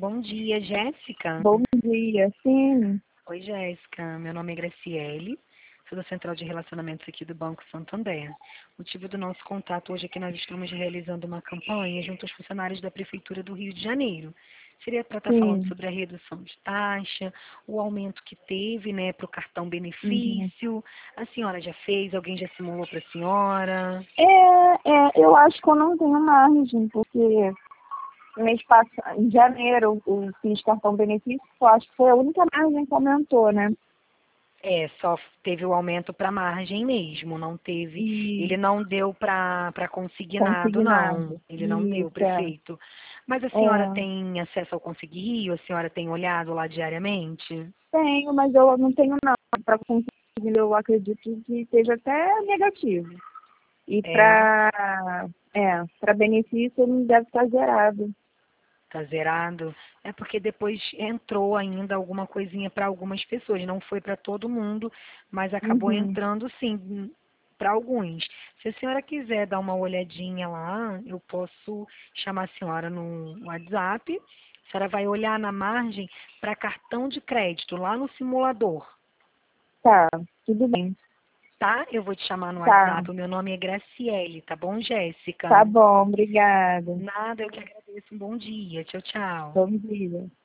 Bom dia, Jéssica. Bom dia, sim, Oi, Jéssica. Meu nome é Graciele. Sou da Central de Relacionamentos aqui do Banco Santander. O motivo do nosso contato hoje é que nós estamos realizando uma campanha junto aos funcionários da Prefeitura do Rio de Janeiro. Seria para estar falando sim. sobre a redução de taxa, o aumento que teve, né, para o cartão Uhum. benefício. A senhora já fez? Alguém já simulou para a senhora? Eu acho que eu não tenho margem, porque mês passado, em janeiro, eu fiz cartão benefício, eu acho que foi a única margem que aumentou, né? É, só teve o aumento para margem mesmo, não teve, E ele não deu para consignado, não. consignado. Ele não deu, Isso, é. prefeito. Mas a senhora É, tem acesso ao Consignio? A senhora tem olhado lá diariamente? tenho, mas eu não tenho não. Para conseguir, eu acredito que esteja até negativo. E É, para benefício, ele deve estar zerado. tá zerado. É porque depois entrou ainda alguma coisinha para algumas pessoas, não foi para todo mundo, mas acabou Uhum. entrando sim para alguns. Se a senhora quiser dar uma olhadinha lá, eu posso chamar a senhora no WhatsApp. A senhora vai olhar na margem para cartão de crédito, lá no simulador, Tá, tudo bem. tá? Eu vou te chamar no Tá, WhatsApp. O meu nome é Graciele, tá bom, Jéssica? tá bom, obrigada. Nada, eu que agradeço. Um bom dia. Tchau, tchau. Bom dia.